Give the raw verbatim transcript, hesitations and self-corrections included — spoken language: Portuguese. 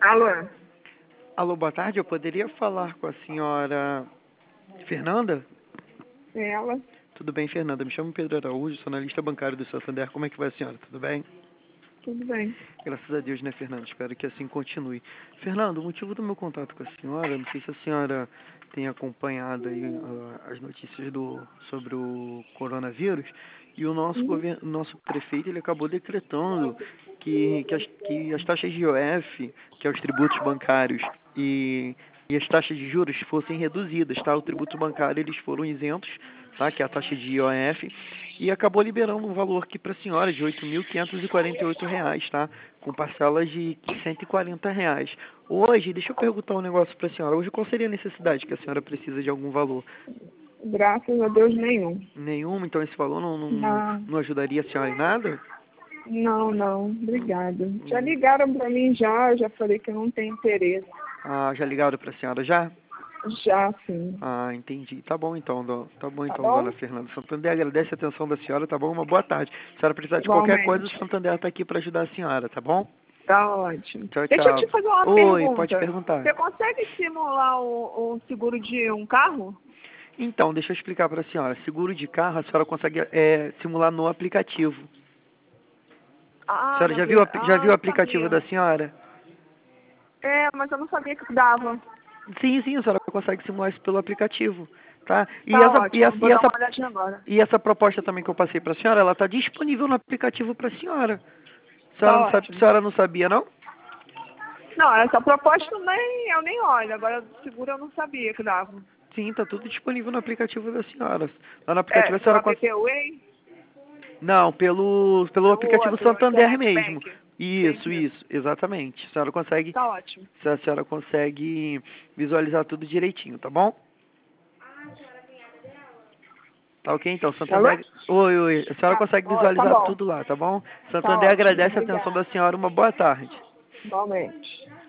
Alô? Alô, boa tarde. Eu poderia falar com a senhora Fernanda? Ela? Tudo bem, Fernanda? Me chamo Pedro Araújo, sou analista bancário do Santander. Como é que vai a senhora? Tudo bem? Tudo bem. Graças a Deus, né, Fernanda? Espero que assim continue. Fernanda, o motivo do meu contato com a senhora, não sei se a senhora tem acompanhado aí uh, as notícias do, sobre o coronavírus, e o nosso, Uhum. governo, nosso prefeito ele acabou decretando que, que, as, que as taxas de I O F, que é os tributos bancários, e, e as taxas de juros fossem reduzidas, tá? O tributo bancário eles foram isentos, tá? Que é a taxa de I O F, e acabou liberando um valor aqui para a senhora de oito mil quinhentos e quarenta e oito reais, tá? Com parcelas de cento e quarenta reais. Hoje, deixa eu perguntar um negócio para a senhora. Hoje, qual seria a necessidade que a senhora precisa de algum valor? Graças a Deus, nenhum. Nenhuma? Então esse valor não, não, não, Não, não ajudaria a senhora em nada? não, não. Obrigada. Já Hum. ligaram para mim já, já falei que eu não tenho interesse. Ah, já ligaram para a senhora já? Já, sim. Ah, entendi. Tá bom então, do- tá bom Tá então, dona bom? Fernanda. Santander agradece a atenção da senhora, tá bom? Uma boa tarde. Se a senhora precisar de qualquer coisa, o Igualmente. Santander está aqui para ajudar a senhora, tá bom? Tá ótimo. Tchau, Deixa eu te tchau. fazer uma Oi, pode pergunta. perguntar. Você consegue simular o, o seguro de um carro? Então, deixa eu explicar para a senhora. Seguro de carro, a senhora consegue é, simular no aplicativo. A Ah, senhora não, já viu, o apli- apli- já ah, viu o não aplicativo sabia. da senhora? É, mas eu não sabia que dava. Sim, sim, a senhora consegue simular isso pelo aplicativo, tá? E Tá essa, e ótimo, essa, vou e dar uma essa, olhadinha agora. e essa proposta também que eu passei para a senhora, ela está disponível no aplicativo para a senhora. A senhora Tá não sabe, a ótimo. senhora não sabia, não? Não, essa proposta nem, eu nem olho. Agora, seguro eu não sabia que dava. Sim, está tudo disponível no aplicativo da senhora. Lá no aplicativo É, a pelo senhora app consegue... Way, Não, pelo, pelo o aplicativo outro, o Santander Internet mesmo. Bank. Isso, Entendi. isso, exatamente. A senhora consegue, Tá ótimo. a senhora consegue visualizar tudo direitinho, tá bom? Tá ok, então, Alô? Santander... Oi, oi, a senhora Tá, consegue ó, tá visualizar bom. tudo lá, tá bom? Tá Santander ótimo. agradece a atenção Obrigada. da senhora, uma boa tarde. Igualmente.